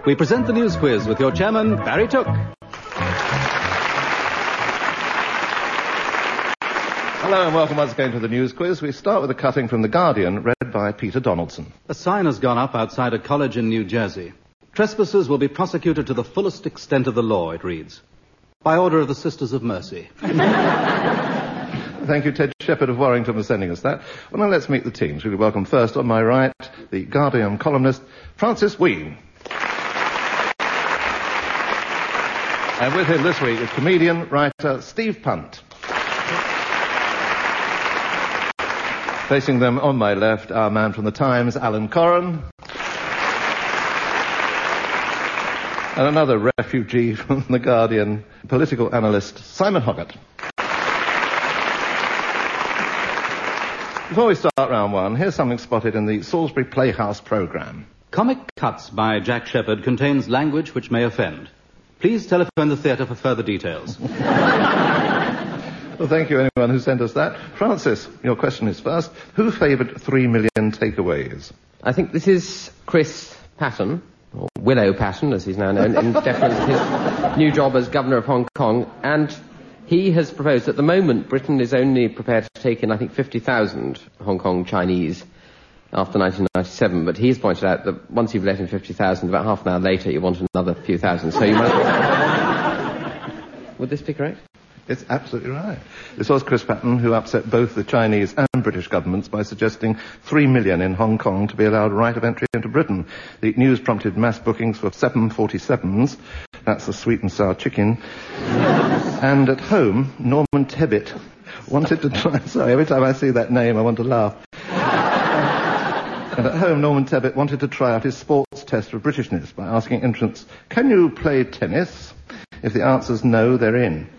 we present the news quiz with your chairman, Barry Took. Hello and welcome once again to the news quiz. We start with a cutting from The Guardian, read by Peter Donaldson. A sign has gone up outside a college in New Jersey. Trespassers will be prosecuted to the fullest extent of the law, it reads. By order of the Sisters of Mercy. Thank you, Ted Shepherd of Warrington, for sending us that. Well, now let's meet the teams. We welcome first, on my right, the Guardian columnist, Francis Wheen. And with him this week is comedian, writer, Steve Punt. Facing them on my left, our man from the Times, Alan Corran. And another refugee from The Guardian, political analyst, Simon Hoggart. Before we start round one, here's something spotted in the Salisbury Playhouse programme. Comic Cuts by Jack Shepherd contains language which may offend. Please telephone the theatre for further details. Well, thank you, anyone who sent us that. Francis, your question is first. Who favoured 3 million takeaways? I think this is Chris Patten, or Willow Patten, as he's now known, in deference to his new job as Governor of Hong Kong, and he has proposed that at the moment Britain is only prepared to take in, I think, 50,000 Hong Kong Chinese after 1997, but he's pointed out that once you've let in 50,000, about half an hour later you want another few thousand, so you might... Would this be correct? It's absolutely right. This was Chris Patten who upset both the Chinese and British governments by suggesting 3 million in Hong Kong to be allowed right of entry into Britain. The news prompted mass bookings for 747s. That's the sweet and sour chicken. And at home, Norman Tebbit wanted to try... Sorry, every time I see that name I want to laugh. And at home, Norman Tebbit wanted to try out his sports test for Britishness by asking entrants, can you play tennis? If the answer's no, they're in.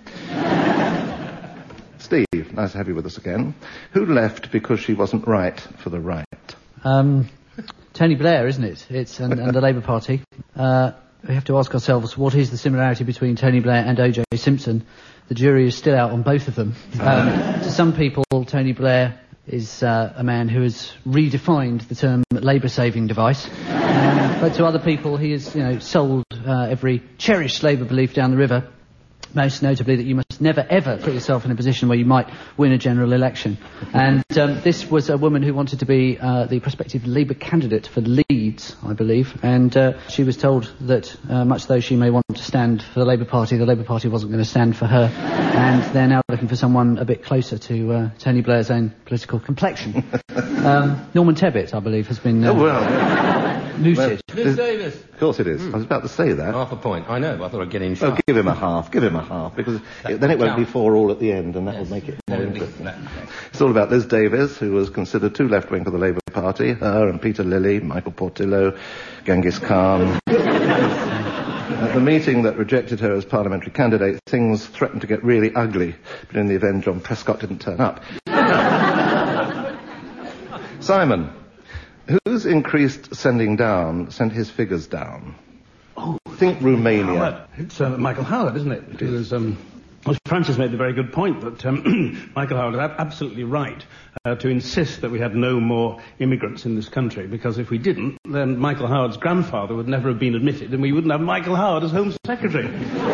Steve, nice to have you with us again. Who left because she wasn't right for the right? Tony Blair, isn't it? It's and the Labour Party. We have to ask ourselves, what is the similarity between Tony Blair and O.J. Simpson? The jury is still out on both of them. To some people, Tony Blair is a man who has redefined the term labour-saving device. But to other people, he has, sold every cherished Labour belief down the river. Most notably that you must never ever put yourself in a position where you might win a general election. And this was a woman who wanted to be the prospective Labour candidate for Leeds, I believe. And she was told that much though she may want to stand for the Labour Party wasn't going to stand for her. And they're now looking for someone a bit closer to Tony Blair's own political complexion. Norman Tebbit, I believe, has been... mooted. Liz Davis. Of course it is. I was about to say that. Half a point. I know. I thought I'd get in sharp. Oh, give him a half, because then it won't be 4 all at the end, and that will make it more interesting. No. It's all about Liz Davis, who was considered too left-wing for the Labour Party. Her and Peter Lilly, Michael Portillo, Genghis Khan. At the meeting that rejected her as parliamentary candidate, things threatened to get really ugly, but in the event John Prescott didn't turn up. Simon. Whose increased sending down sent his figures down? Think Romania. It's Michael Howard, isn't it? It is. Francis made the very good point that Michael Howard is absolutely right to insist that we had no more immigrants in this country, because if we didn't, then Michael Howard's grandfather would never have been admitted, and we wouldn't have Michael Howard as Home Secretary.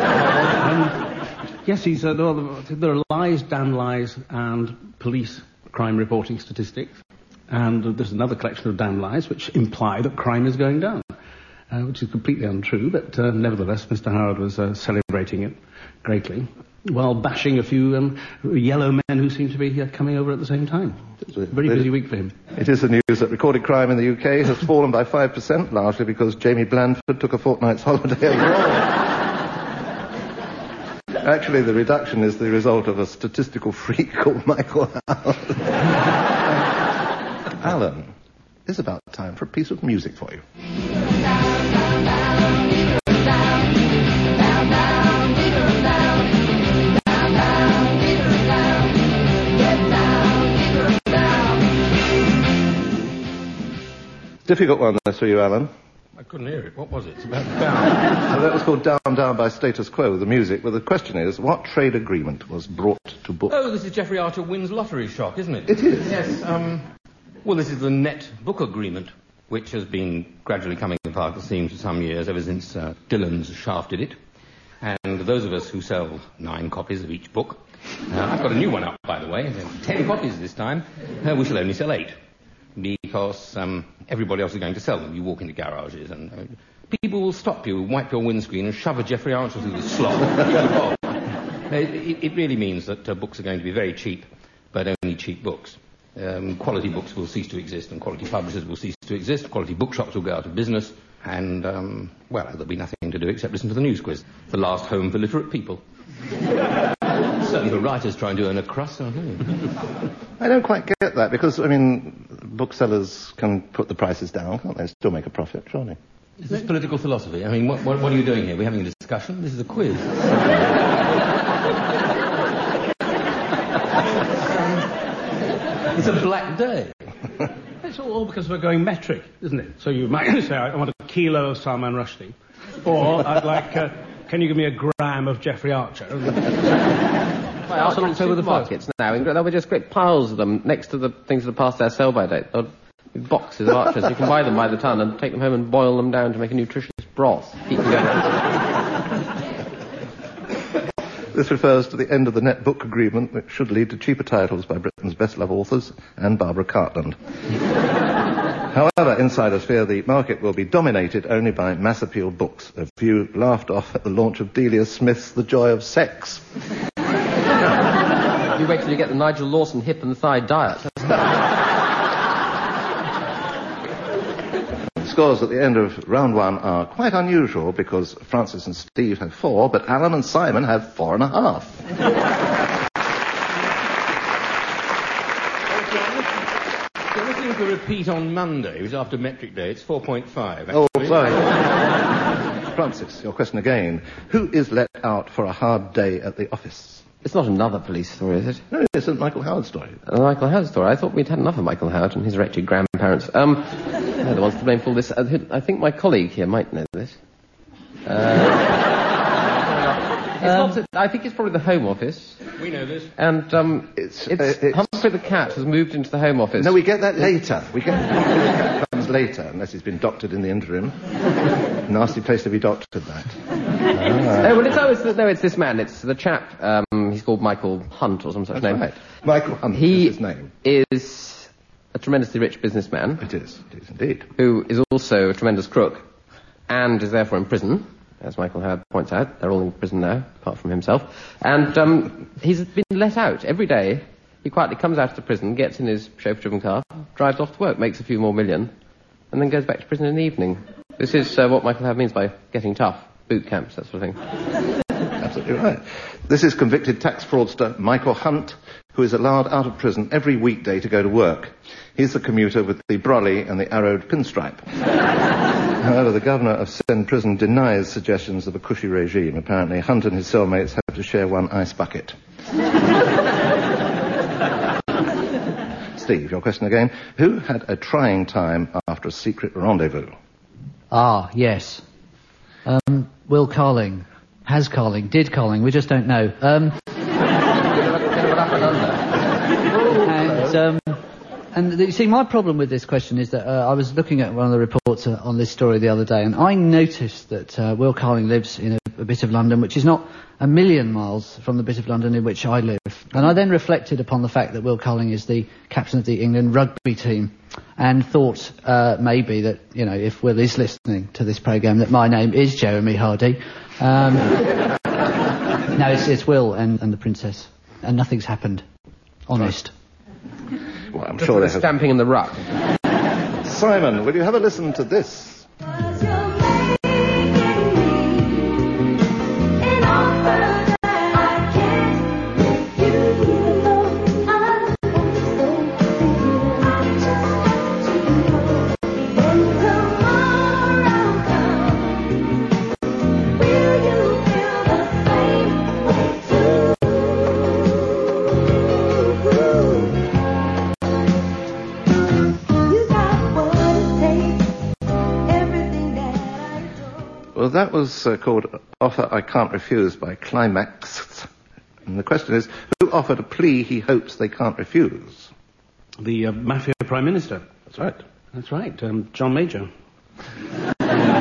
Yes, he said, there are lies, damn lies, and police crime reporting statistics. And there's another collection of damn lies which imply that crime is going down, which is completely untrue, but nevertheless Mr. Howard was celebrating it greatly, while bashing a few yellow men who seem to be coming over at the same time. It's a very busy week for him. It is the news that recorded crime in the UK has fallen by 5%, largely because Jamie Blandford took a fortnight's holiday abroad. Actually, the reduction is the result of a statistical freak called Michael Howard. Alan, it's about time for a piece of music for you. Difficult one there for you, Alan. I couldn't hear it. What was it? It's about down. That was called Down Down by Status Quo, the music. But the question is, what trade agreement was brought to book? Oh, this is Geoffrey Archer wins lottery shock, isn't it? It is. Yes, well, this is the net book agreement, which has been gradually coming Park, it seems, for some years, ever since Dillon's shafted it. And those of us who sell 9 copies of each book, I've got a new one up, by the way, 10 copies this time, we shall only sell 8. Because everybody else is going to sell them. You walk into garages and people will stop you, wipe your windscreen and shove a Geoffrey Archer through the slot. It really means that books are going to be very cheap, but only cheap books. Quality books will cease to exist, and quality publishers will cease to exist. Quality bookshops will go out of business, and, there'll be nothing to do except listen to the news quiz. The last home for literate people. Certainly for writers trying to earn a crust, I think. I don't quite get that, because, booksellers can put the prices down, can't they? Still make a profit, surely. Is this political philosophy? What are you doing here? We're having a discussion? This is a quiz. It's a black day. It's all because we're going metric, isn't it? So you might say, I want a kilo of Salman Rushdie. Or I'd like, can you give me a gram of Geoffrey Archer? Out on supermarkets now, there'll be just great piles of them next to the things that are past their sell-by date. There'll be boxes of Archers. You can buy them by the ton and take them home and boil them down to make a nutritious broth. Keep them going. This refers to the end of the net book agreement, which should lead to cheaper titles by Britain's best-loved authors and Barbara Cartland. However, insiders fear the market will be dominated only by mass appeal books, a view laughed off at the launch of Delia Smith's The Joy of Sex. You wait till you get the Nigel Lawson hip and thigh diet. Scores at the end of round 1 are quite unusual, because Francis and Steve have 4, but Alan and Simon have 4.5. We're listening to repeat on Monday, which is after metric day. It's 4.5. Oh, sorry. Francis, your question again. Who is let out for a hard day at the office? It's not another police story, is it? No, it's a Michael Howard story. A Michael Howard story. I thought we'd had enough of Michael Howard and his wretched grandparents. They're the ones to blame for all this. I think my colleague here might know this. I think it's probably the Home Office. We know this. And it's Humphrey the Cat has moved into the Home Office. No, we get that later. The cat comes later, unless he's been doctored in the interim. Nasty place to be doctored, that. It's this man. It's the chap. He's called Michael Hunt or some such name. Right. Michael Hunt is his name. He is a tremendously rich businessman. It is indeed. Who is also a tremendous crook and is therefore in prison. As Michael Howard points out, they're all in prison now, apart from himself. And he's been let out every day. He quietly comes out of the prison, gets in his chauffeur-driven car, drives off to work, makes a few more million, and then goes back to prison in the evening. This is what Michael Howard means by getting tough. Boot camps, that sort of thing. Absolutely right. This is convicted tax fraudster Michael Hunt, who is allowed out of prison every weekday to go to work. He's the commuter with the brolly and the arrowed pinstripe. However, the governor of Sen Prison denies suggestions of a cushy regime. Apparently, Hunt and his cellmates have to share one ice bucket. Steve, your question again. Who had a trying time after a secret rendezvous? Ah, yes. Will Carling. Has Carling. Did Carling. We just don't know. And you see, my problem with this question is that I was looking at one of the reports on this story the other day, and I noticed that Will Carling lives in a bit of London which is not a million miles from the bit of London in which I live. And I then reflected upon the fact that Will Carling is the captain of the England rugby team, and thought maybe that, if Will is listening to this programme, that my name is Jeremy Hardy. No, it's Will and the Princess, and nothing's happened. Honest. Well, I'm sure they're stamping in the ruck. Simon, will you have a listen to this? Well, that was called Offer I Can't Refuse by Climax. And the question is, who offered a plea he hopes they can't refuse? The Mafia Prime Minister. That's right. That's right, John Major.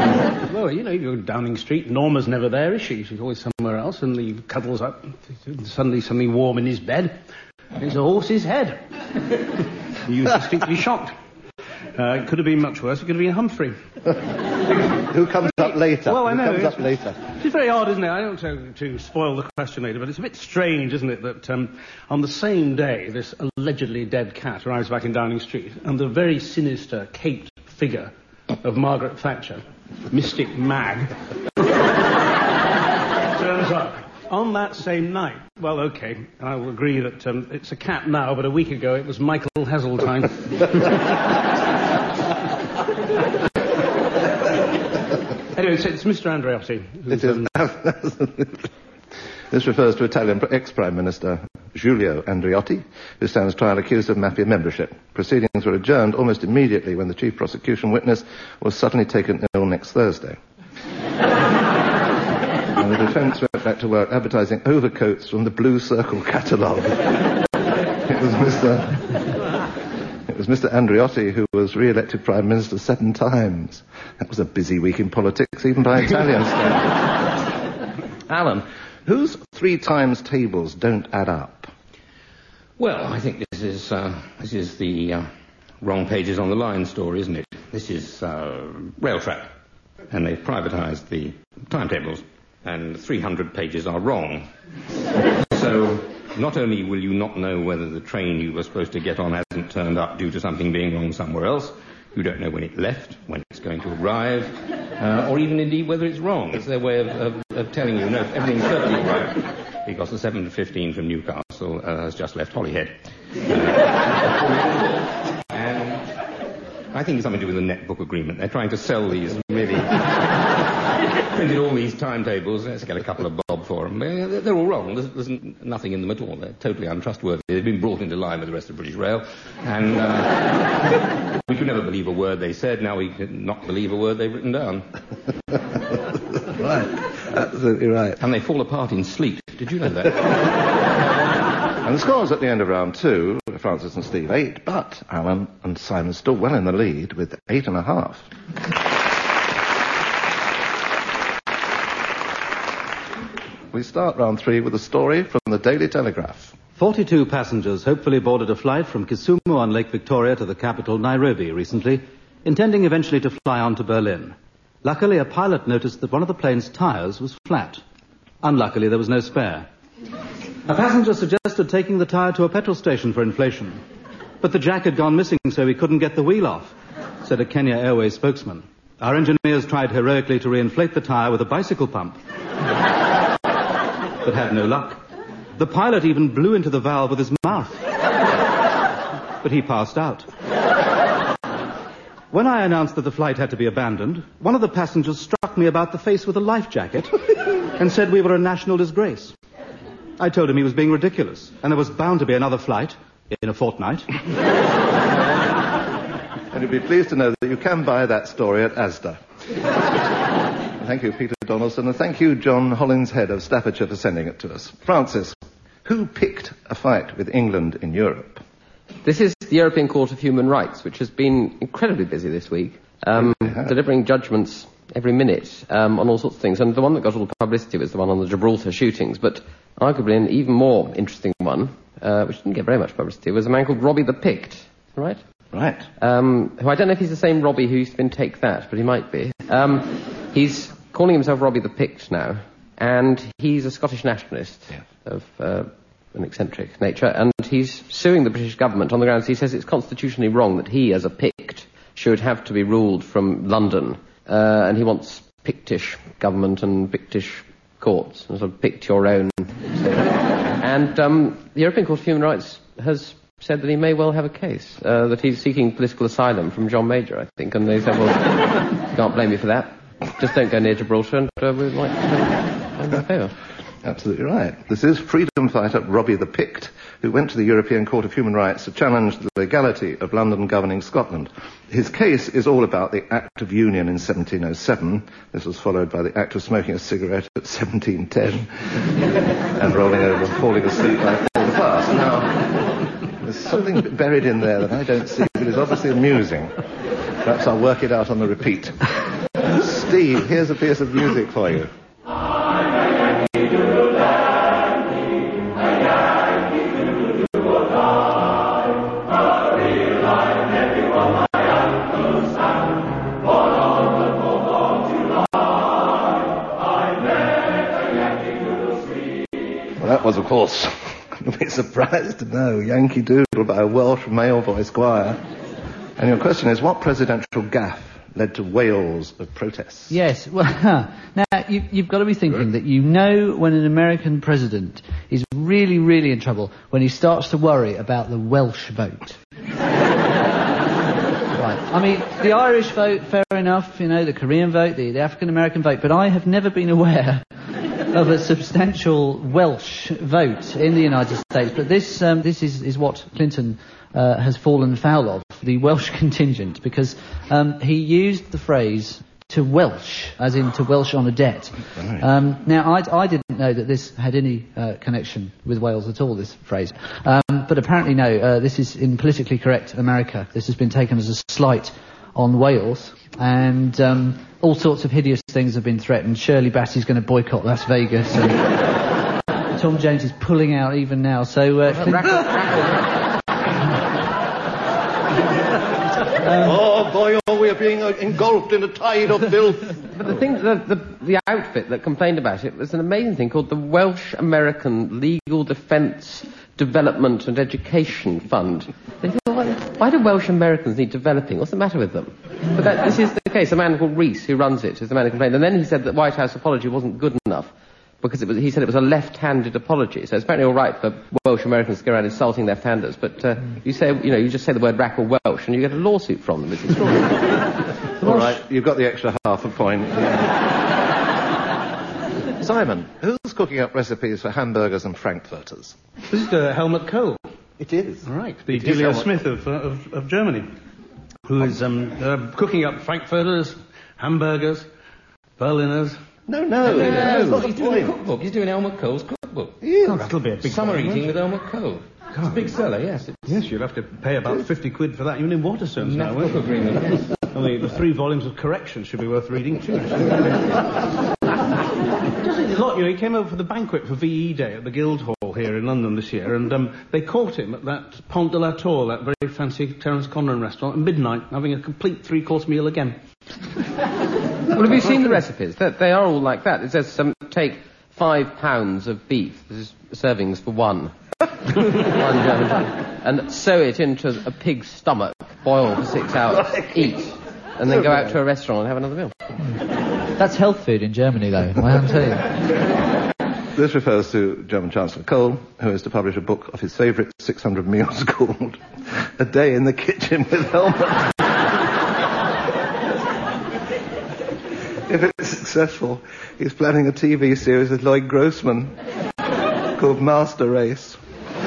well, you go Downing Street, Norma's never there, is she? She's always somewhere else, and he cuddles up, suddenly something warm in his bed. It's a horse's head. He used the street to be shocked. It could have been much worse. It could have been Humphrey. Who comes up later? Well, I know. Who comes up later? It's very odd, isn't it? I don't want to spoil the question later, but it's a bit strange, isn't it, that on the same day this allegedly dead cat arrives back in Downing Street, and the very sinister, caped figure of Margaret Thatcher, Mystic Mag, turns up on that same night. Well, OK, I will agree that it's a cat now, but a week ago it was Michael Heseltine. Anyway, so it's Mr. Andreotti. It is. This refers to Italian ex-Prime Minister Giulio Andreotti, who stands trial accused of mafia membership. Proceedings were adjourned almost immediately when the chief prosecution witness was suddenly taken ill next Thursday. And the defence went back to work advertising overcoats from the Blue Circle catalogue. It was Mr. Andreotti who was re-elected Prime Minister 7 times. That was a busy week in politics, even by Italian standards. Alan, whose 3 times tables don't add up? Well, I think this is the wrong pages on the line story, isn't it? This is Railtrack, and they've privatised the timetables, and 300 pages are wrong. So not only will you not know whether the train you were supposed to get on hasn't turned up due to something being wrong somewhere else, you don't know when it left, when it's going to arrive, or even indeed whether it's wrong. It's their way of telling you, no, everything's perfectly right, because the 7:15 from Newcastle has just left Holyhead. And I think it's something to do with the netbook agreement. They're trying to sell these really... printed all these timetables. Let's get a couple of bob for them. They're all wrong. There's nothing in them at all. They're totally untrustworthy. They've been brought into line with the rest of British Rail. And we could never believe a word they said. Now we can not believe a word they've written down. Right. Absolutely right. And they fall apart in sleep. Did you know that? And the scores at the end of round 2, Francis and Steve 8, but Alan and Simon still well in the lead with 8.5. We start round 3 with a story from the Daily Telegraph. 42 passengers hopefully boarded a flight from Kisumu on Lake Victoria to the capital, Nairobi, recently, intending eventually to fly on to Berlin. Luckily, a pilot noticed that one of the plane's tyres was flat. Unluckily, there was no spare. A passenger suggested taking the tyre to a petrol station for inflation. But the jack had gone missing, so he couldn't get the wheel off, said a Kenya Airways spokesman. Our engineers tried heroically to reinflate the tyre with a bicycle pump, but had no luck. The pilot even blew into the valve with his mouth, but he passed out. When I announced that the flight had to be abandoned, one of the passengers struck me about the face with a life jacket and said we were a national disgrace. I told him he was being ridiculous, and there was bound to be another flight in a fortnight. And you'll be pleased to know that you can buy that story at Asda. Thank you, Peter Donaldson, and thank you, John Hollinshead of Staffordshire, for sending it to us. Francis, who picked a fight with England in Europe? This is the European Court of Human Rights, which has been incredibly busy this week, delivering judgments every minute on all sorts of things. And the one that got all the publicity was the one on the Gibraltar shootings, but arguably an even more interesting one, which didn't get very much publicity, was a man called Robbie the Pict, right? Right. Who I don't know if he's the same Robbie who used to be in Take That, but he might be. He's calling himself Robbie the Pict now, and he's a Scottish nationalist of an eccentric nature, and he's suing the British government on the grounds he says it's constitutionally wrong that he, as a Pict, should have to be ruled from London, and he wants Pictish government and Pictish courts, and sort of picked your own. And the European Court of Human Rights has said that he may well have a case, that he's seeking political asylum from John Major, I think, and they said, well, can't blame you for that. Just don't go near Gibraltar, and we'd like to have a favour. Absolutely right. This is freedom fighter Robbie the Pict, who went to the European Court of Human Rights to challenge the legality of London governing Scotland. His case is all about the Act of Union in 1707. This was followed by the Act of Smoking a Cigarette at 1710, and rolling over and falling asleep by Paul the Fast. Now, there's something buried in there that I don't see, but is obviously amusing. Perhaps I'll work it out on the repeat. Steve, here's a piece of music for you. Well, that was, of course, you'll be surprised to know, Yankee Doodle by a Welsh male voice choir. And your question is, what presidential gaffe led to wails of protests? Yes, well, now, you've got to be thinking that you know when an American president is really, really in trouble when he starts to worry about the Welsh vote. Right. I mean, the Irish vote, fair enough, the Korean vote, the African American vote, but I have never been aware of a substantial Welsh vote in the United States. But this is what Clinton has fallen foul of, the Welsh contingent, because he used the phrase to Welsh, as in to Welsh on a debt. Right. Now, I didn't know that this had any connection with Wales at all, this phrase. But apparently, no, this is in politically correct America. This has been taken as a slight on Wales, and all sorts of hideous things have been threatened. Shirley Bassey's going to boycott Las Vegas, and Tom Jones is pulling out even now. So, oh boy, we are being engulfed in a tide of filth. But the thing, the outfit that complained about it was an amazing thing called the Welsh American Legal Defence Development and Education Fund. They thought, why do Welsh Americans need developing? What's the matter with them? But this is the case. A man called Rees, who runs it, is the man who complained. And then he said that White House apology wasn't good enough because he said it was a left-handed apology. So it's apparently all right for Welsh Americans to go around insulting left-handers, but you just say the word rack or Welsh and you get a lawsuit from them. It's extraordinary. All right, you've got the extra half a point. Simon, who's cooking up recipes for hamburgers and frankfurters? This is Helmut Kohl. It is. All right, the Delia Smith of Germany, who is cooking up frankfurters, hamburgers, Berliners. No, that's not the point. Cookbook. He's doing Helmut Kohl's cookbook. Yes. Oh, that'll be a big Summer eating with Helmut Kohl. It's a big seller, yes. Yes, you'll have to pay about 50 quid for that, even in Waterstones now, won't you? Agreement, yes. Only the 3 volumes of corrections should be worth reading, too. A lot, he came over for the banquet for VE Day at the Guildhall here in London this year, and they caught him at that Pont de la Tour, that very fancy Terence Conran restaurant, at midnight, having a complete 3-course meal again. Well, have you seen the recipes? They are all like that. It says take 5 pounds of beef, this is servings for one. And sew it into a pig's stomach, boil for 6 hours, eat, and then go out to a restaurant and have another meal. That's health food in Germany, though, I can tell you. This refers to German Chancellor Kohl, who is to publish a book of his favourite 600 meals called A Day in the Kitchen with Helmut. If it's successful, he's planning a TV series with Lloyd Grossman called Master Race.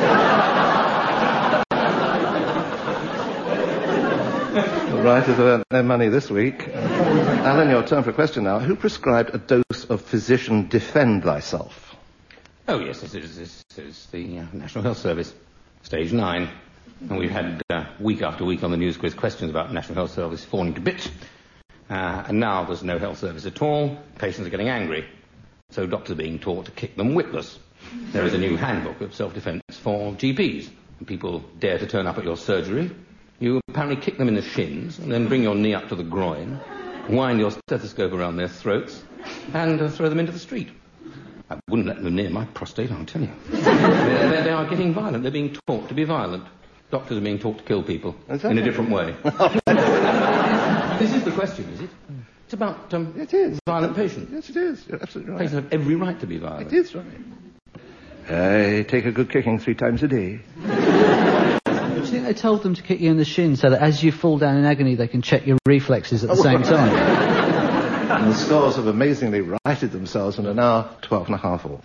The writers have earned their money this week. Alan, your turn for a question now. Who prescribed a dose of physician defend thyself? Oh, yes, this is the National Health Service, stage 9. And we've had week after week on the News Quiz questions about National Health Service falling to bits. And now there's no health service at all. Patients are getting angry. So doctors are being taught to kick them whipless. There is a new handbook of self-defence for GPs. When people dare to turn up at your surgery, you apparently kick them in the shins and then bring your knee up to the groin, wind your stethoscope around their throats, and throw them into the street. I wouldn't let them near my prostate, I'll tell you. They are getting violent. They're being taught to be violent. Doctors are being taught to kill people in a different way. This is the question, is it? It's about it is. Violent patients. Yes, it is. You're absolutely right. Patients have every right to be violent. It is right. I take a good kicking 3 times a day. Do you think they told them to kick you in the shin so that as you fall down in agony they can check your reflexes at the same time? And the scores have amazingly righted themselves and are now 12.5 all.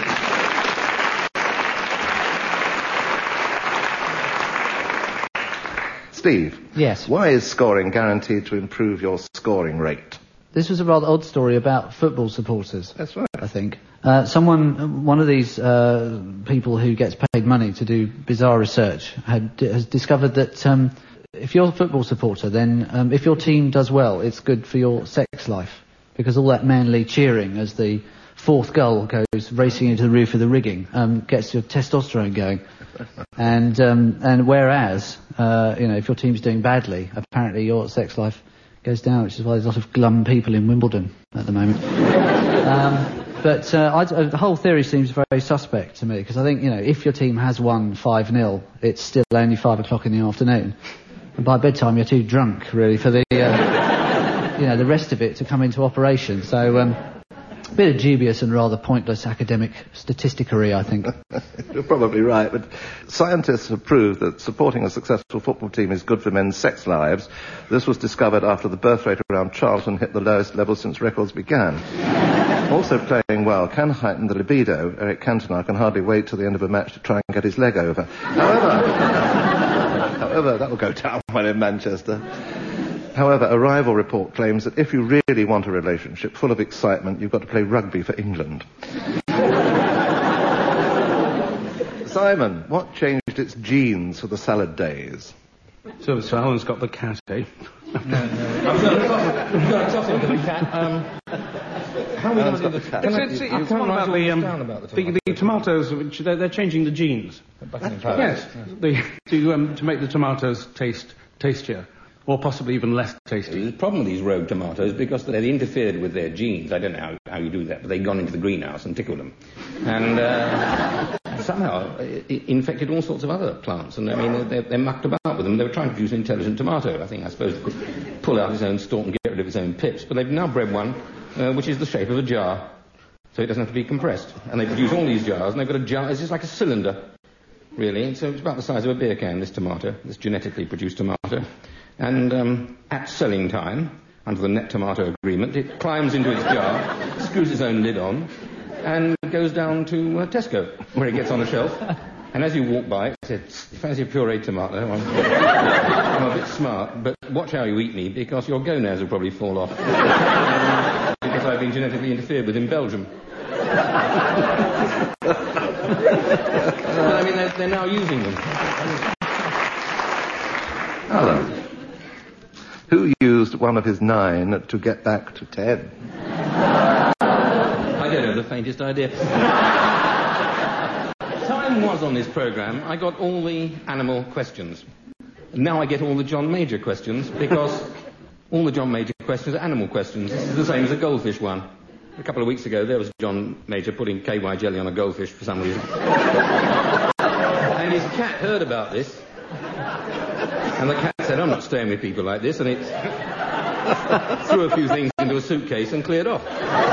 Steve. Yes. Why is scoring guaranteed to improve your scoring rate? This was a rather odd story about football supporters. That's right. I think. One of these people who gets paid money to do bizarre research has discovered that if you're a football supporter, then if your team does well, it's good for your sex life. because all that manly cheering as the fourth gull goes racing into the roof of the rigging gets your testosterone going. And whereas, if your team's doing badly, apparently your sex life goes down, which is why there's a lot of glum people in Wimbledon at the moment. The whole theory seems very suspect to me, because I think, if your team has won 5-0, it's still only 5 o'clock in the afternoon. And by bedtime, you're too drunk, really, for the rest of it to come into operation. So, a bit of dubious and rather pointless academic statisticery, I think. You're probably right, but scientists have proved that supporting a successful football team is good for men's sex lives. This was discovered after the birth rate around Charlton hit the lowest level since records began. Also playing well can heighten the libido. Eric Cantona can hardly wait till the end of a match to try and get his leg over. However, that will go down well in Manchester. However, a rival report claims that if you really want a relationship full of excitement, you've got to play rugby for England. Simon, what changed its genes for the salad days? So Alan's got the cat, eh? No. I've got a topic for the cat. How are we going to do the cat? It's one about the tomatoes, which they're changing the genes. Yes, to make the tomatoes tastier. Or possibly even less tasty. The problem with these rogue tomatoes, because they interfered with their genes. I don't know how you do that, but they'd gone into the greenhouse and tickled them. And somehow infected all sorts of other plants. And, they're mucked about with them. They were trying to produce an intelligent tomato. I suppose it could pull out its own stalk and get rid of its own pips. But they've now bred one which is the shape of a jar. So it doesn't have to be compressed. And they produce all these jars, and they've got a jar. It's just like a cylinder, really. So it's about the size of a beer can, this tomato, this genetically produced tomato. And at selling time, under the net tomato agreement, it climbs into its jar, screws its own lid on, and goes down to Tesco, where it gets on a shelf. And as you walk by, it says, fancy a pureed tomato. I'm a bit smart, but watch how you eat me, because your gonads will probably fall off. Because I've been genetically interfered with in Belgium. They're now using them. Alan, who used one of his 9 to get back to 10? I don't have the faintest idea. Time was on this programme. I got all the animal questions. Now I get all the John Major questions, because all the John Major questions are animal questions. This is the same as a goldfish one. A couple of weeks ago, there was John Major putting KY jelly on a goldfish for some reason. And his cat heard about this. And the cat said, I'm not staying with people like this, and it threw a few things into a suitcase and cleared off.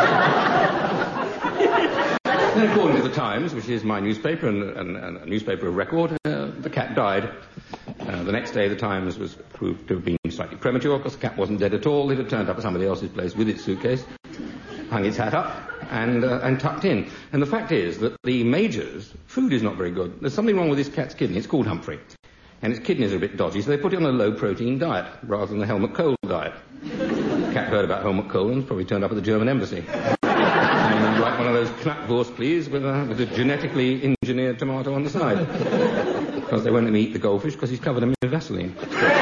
Then, according to the Times, which is my newspaper and a newspaper of record, the cat died. The next day, the Times was proved to have been slightly premature, because the cat wasn't dead at all. It had turned up at somebody else's place with its suitcase, hung its hat up, and tucked in. And the fact is that the Major's food is not very good. There's something wrong with this cat's kidney. It's called Humphrey. And its kidneys are a bit dodgy, so they put it on a low-protein diet rather than the Helmut Kohl diet. The cat heard about Helmut Kohl and probably turned up at the German embassy. And like one of those Knackwurst, please, with a genetically engineered tomato on the side. Because they won't let me eat the goldfish, because he's covered them in Vaseline.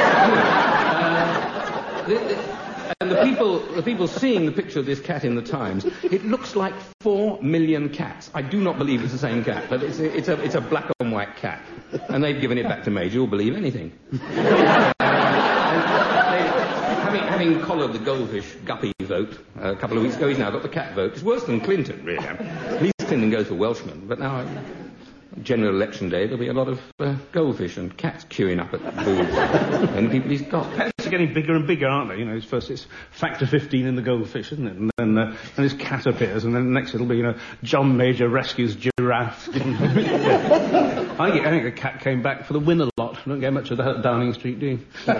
And the people seeing the picture of this cat in the Times, it looks like 4 million cats. I do not believe it's the same cat, but it's a black and white cat. And they've given it back to Major, who'll believe anything. Having collared the goldfish guppy vote a couple of weeks ago, he's now got the cat vote. It's worse than Clinton, really. At least Clinton goes for Welshmen, but now, general election day, there'll be a lot of goldfish and cats queuing up at booths. And the people he's got. Pets are getting bigger and bigger, aren't they? First it's factor 15 in the goldfish, isn't it? And then his cat appears, and then next it'll be, John Major rescues giraffe. I think a cat came back for the winner lot. I don't get much of that at Downing Street, do you?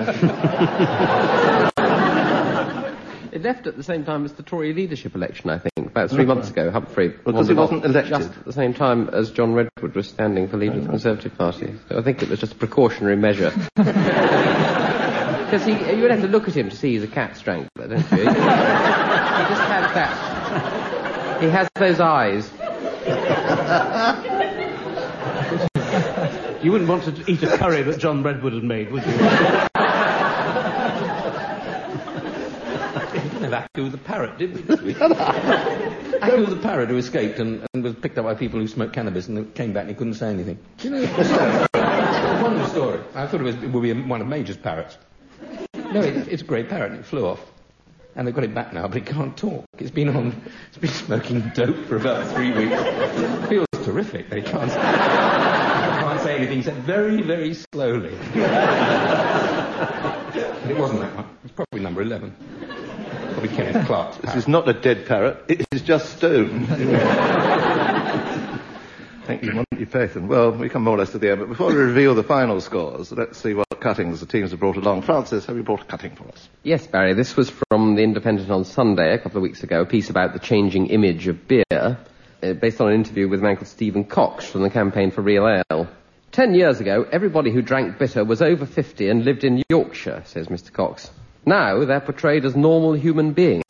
It left at the same time as the Tory leadership election, I think, about 3 months ago. Humphrey because he wasn't elected. Just at the same time as John Redwood was standing for leader of the Conservative Party. So I think it was just a precautionary measure. Because you would have to look at him to see he's a cat strangler, don't you? He just has that. He has those eyes. You wouldn't want to eat a curry that John Redwood had made, would you? with Aku the parrot, did we, this week? Aku the parrot who escaped and was picked up by people who smoked cannabis and came back and he couldn't say anything. Do you know the story? It's a wonderful story. I thought it would be one of Major's parrots. No, it's a grey parrot and it flew off. And they've got it back now, but it can't talk. It's been smoking dope for about 3 weeks. It feels terrific. They can't say anything except very, very slowly. And it wasn't that one. It was probably number 11. Probably Kenneth Clark's parrot. This is not a dead parrot. It is just stone. Thank you, Monty Python. Well, we come more or less to the end, but before we reveal the final scores, let's see what cuttings the teams have brought along. Francis, have you brought a cutting for us? Yes, Barry. This was from The Independent on Sunday a couple of weeks ago, a piece about the changing image of beer, based on an interview with a man called Stephen Cox from the Campaign for Real Ale. 10 years ago, everybody who drank bitter was over 50 and lived in Yorkshire, says Mr. Cox. Now they're portrayed as normal human beings.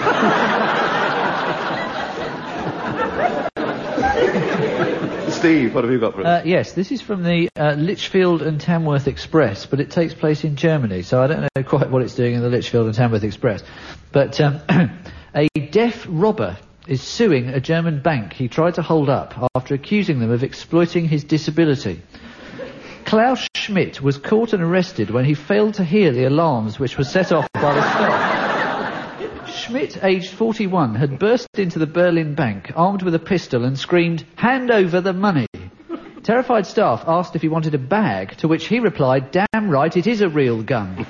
Steve, what have you got for us? Yes, this is from the Lichfield and Tamworth Express, but it takes place in Germany, so I don't know quite what it's doing in the Lichfield and Tamworth Express. But a deaf robber is suing a German bank he tried to hold up after accusing them of exploiting his disability. Klaus Schmidt was caught and arrested when he failed to hear the alarms which were set off by the staff. Schmidt, aged 41, had burst into the Berlin bank, armed with a pistol, and screamed, "Hand over the money!" Terrified staff asked if he wanted a bag, to which he replied, "Damn right, it is a real gun."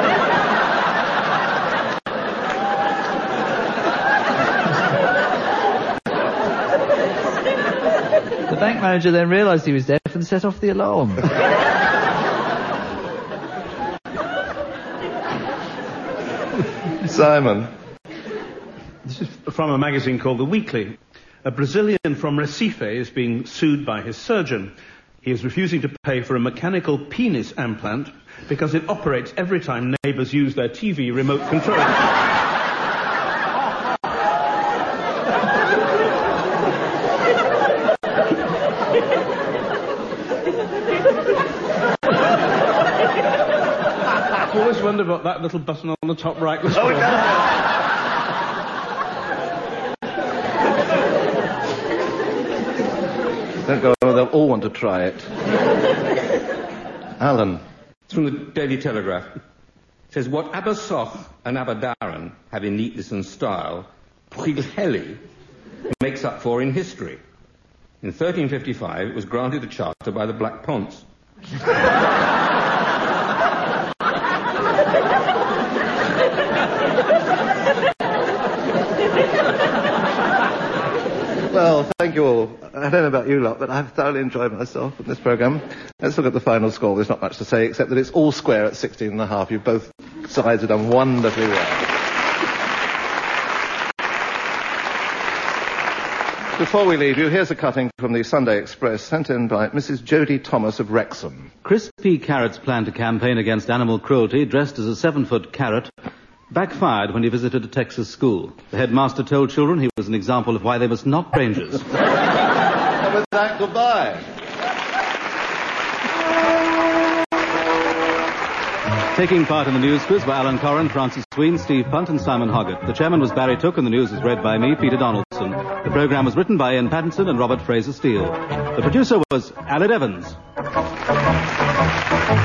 The bank manager then realised he was deaf and set off the alarm. Simon. This is from a magazine called The Weekly. A Brazilian from Recife is being sued by his surgeon. He is refusing to pay for a mechanical penis implant because it operates every time neighbours use their TV remote control. I always wonder what that little button on the top right was for. Don't go on, they'll all want to try it. Alan. It's from the Daily Telegraph. It says, what Abersoch and Aberdaron have in neatness and style, Pwllheli makes up for in history. In 1355, it was granted a charter by the Black Ponce. Well, thank you all. I don't know about you lot, but I've thoroughly enjoyed myself in this programme. Let's look at the final score. There's not much to say, except that it's all square at 16.5. You both sides have done wonderfully well. Before we leave you, here's a cutting from the Sunday Express sent in by Mrs. Jodie Thomas of Wrexham. Chris P. Carrot's plan to campaign against animal cruelty, dressed as a 7-foot carrot, backfired when he visited a Texas school. The headmaster told children he was an example of why they must not rangers. And with that, goodbye. Taking part in the news quiz were Alan Corrin, Francis Sween, Steve Punt and Simon Hoggett. The chairman was Barry Took and the news was read by me, Peter Donaldson. The programme was written by Ian Pattinson and Robert Fraser-Steele. The producer was Aled Evans.